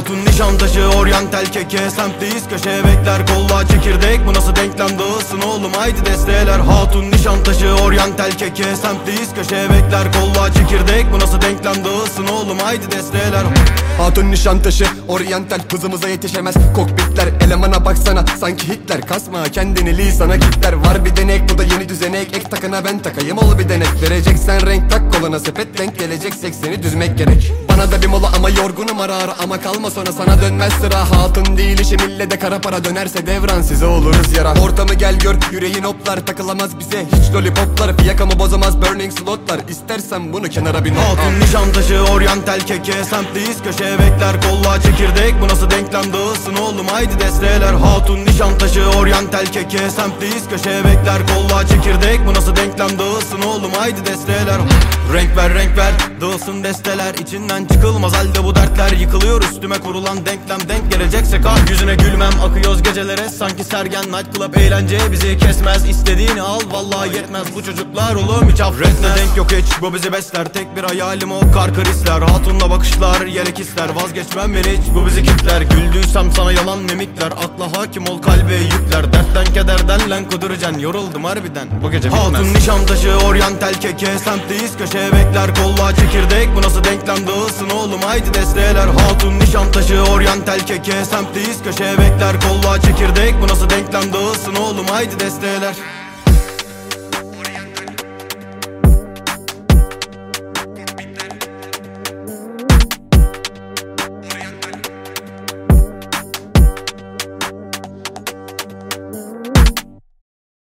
Hatun Nişantaşı, oryantal keke, semtteyiz köşeye bekler, kolla çekirdek. Bu nasıl denklem, dağılsın oğlum haydi desteler. Hatun Nişantaşı, oryantal keke, semtteyiz köşeye bekler, kolla çekirdek. Bu nasıl denklem, dağılsın oğlum haydi desteler. Hatun Nişantaşı, oryantal, hızımıza yetişemez kokpitler. Elemana baksana sanki Hitler, kasma kendini lisana kitler. Var bir denek, bu da yeni düzenek, ek takına ben takayım ol bir denek. Vereceksen renk tak koluna sepet, denk gelecek seni düzmek gerek. Bana da bir mola ama yorgunum ara ara, ama kalma sonra sana dönmez sıra. Hatun değil işim, ille de kara para dönerse devran, size oluruz yara. Ortamı gel gör, yüreğin hoplar, takılamaz bize hiç lollipoplar. Fiyakamı bozamaz burning slotlar, istersen bunu kenara bir not. Hatun Nişantaşı, oryantal keke, semtteyiz köşeye bekler, kolla çekirdek. Bu nasıl denklem, dağılsın oğlum haydi desteler. Hatun Nişantaşı, oryantal keke, semtteyiz köşeye bekler, kolla çekirdek. Bu nasıl denklem, dağılsın oğlum haydi desteler. Renk ver, dağılsın desteler. İçinden çıkılmaz halde bu dertler. Yıkılıyor üstüme kurulan denklem, denk gelecekse kalk yüzüne gülmem. Akıyoruz gecelere sanki Sergen, night club eğlence bizi kesmez. İstediğini al vallahi yetmez, bu çocuklar oğlum hiç affetmez. Denk yok hiç, bu bizi besler, tek bir hayalim o kar krisler. Hatunla bakışlar, yelek ister, vazgeçmem ben hiç, bu bizi kitler. Güldüysem sana yalan mimikler, akla hakim ol kalbe yükler. Dertten kederden lan kudurucan, yoruldum harbiden bu gece bitmez. Hatun Nişantaşı, oryantal keke, semtteyiz köşeye bekler, kolla çekirdek. Bu nasıl denklem, dağılsın oğlum haydi desteler. Hatun Nişantaşı, oryantal keke, semtteyiz köşeye bekler, kolla çekirdek. Bu nasıl denklem, dağılsın oğlum haydi desteler.